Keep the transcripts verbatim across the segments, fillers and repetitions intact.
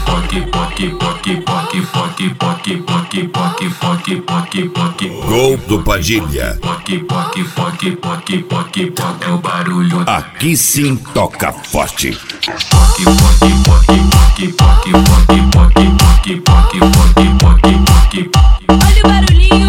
Gol do Padilha. É o barulho. Aqui sim toca forte. Olha o barulhinho.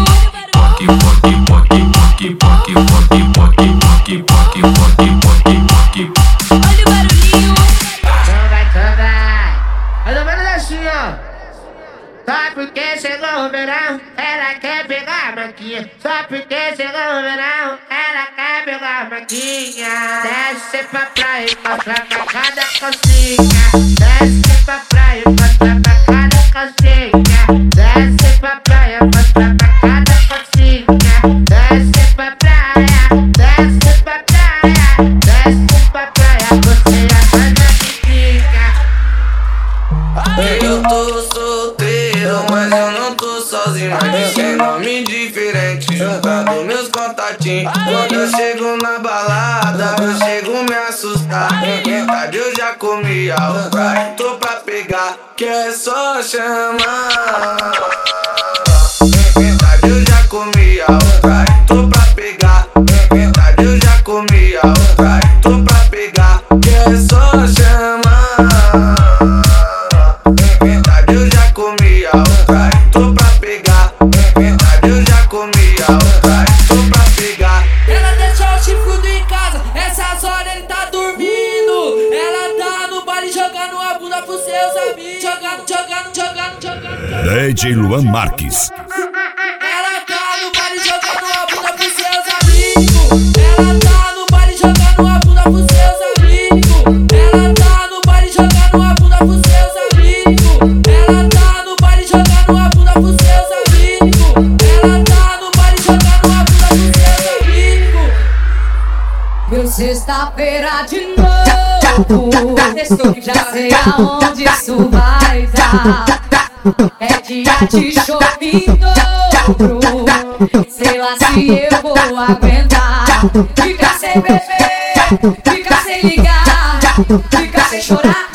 Olha o barulhinho. Também, também. Mais ou menos assim, ó. Só porque chegou o verão, ela quer pegar a maquinha. Só porque chegou o verão, ela quer pegar a maquinha. Desce pra praia e mostra pra cada calcinha. Desce pra praia e mostra pra cada calcinha. Desce pra praia e mostra pra cada calcinha. Desce pra praia, desce pra praia, desce pra praia, você já faz a piquinha. Eu tô solteiro, mas eu não tô sozinho. Mas tem nome diferente, juntando meus contatinhos. Quando eu chego na balada, eu chego me assustar. Verdade, eu já comi algo, tô pra pegar, que é só chamar. Verdade, eu já comi algo, tô pra pegar. Verdade, eu já comi algo, tô pra pegar, que é só chamar. Verdade, eu já comi a outra, tô pra pegar. Verdade, eu já comi a outra, tô pra pegar. Ela deixou o chifrudo em casa, essas horas ele tá dormindo. Ela tá no baile jogando a bunda pros seus amigos. Jogando, jogando, jogando, jogando. D J Luan Marques. Ela tá no baile jogando a bunda pros seus amigos. Ela tá no baile jogando a bunda pros seus amigos. Ela tá no baile jogando a bunda pros seus amigos. Ela tá no baile jogando a bunda pros seus amigos. Ela tá no baile jogando a bunda pros seus amigos. Meu sexta-feira de novo. Já sei aonde isso vai dar. É dia de shopping dobro. Sei lá se eu vou aguentar. Fica sem beber, fica sem ligar, fica sem chorar.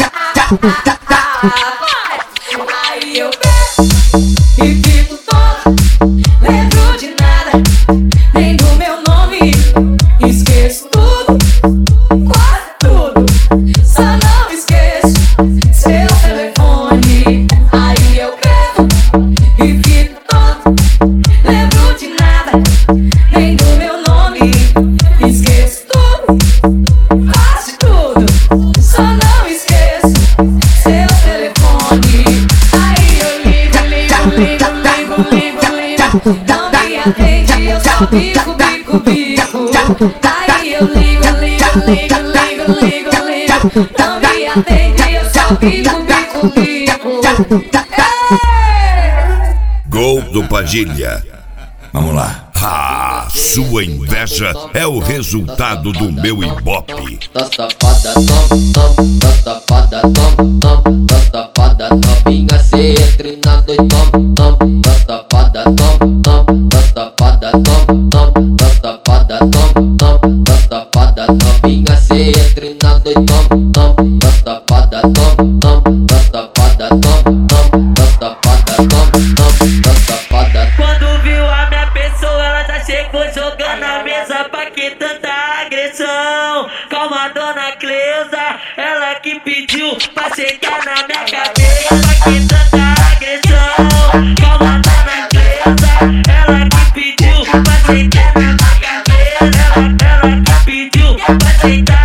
Aí eu bebo e fico toda. Lembro de nada, nem do meu nome. Esqueço tudo, quase tudo. Só não esqueço seu telefone. Aí eu bebo e fico toda. Lembro de nada, nem do meu nome. Esqueço tudo, quase tudo. Só não esqueço seu telefone. Aí eu ligo, ligo, ligo, ligo, ligo, ligo. Não me atende, eu só bico, bico, bico. Aí eu ligo, ligo, ligo, ligo, ligo, ligo. Não me atende, eu só bico, bico, bico. Ei! Gol do Padilha. Vamos lá. Ah, sua inveja é o resultado do meu ibope. Tá safada, tom, tom, tá safada, tom, tom, tá safada, novinha, cê entre na dois, tom, tom, tá safada, tom, tom, tá safada, tom, tom, tá safada, tom, tom, tá safada, novinha, cê entre na dois, tom, tom, tá safada, tom, tom, tá safada, tom, tom, tá safada, tom, tom, tá safada. Quando viu a minha pessoa, ela já chegou jogando na mesa, pra que tanta agressão? Calma, dona Cleusa, ela que pediu pra chegar na minha cabeça, pra que tanta agressão? Calma, dona Cleusa, ela que pediu pra chegar na minha cabeça, ela, ela que pediu pra chegar.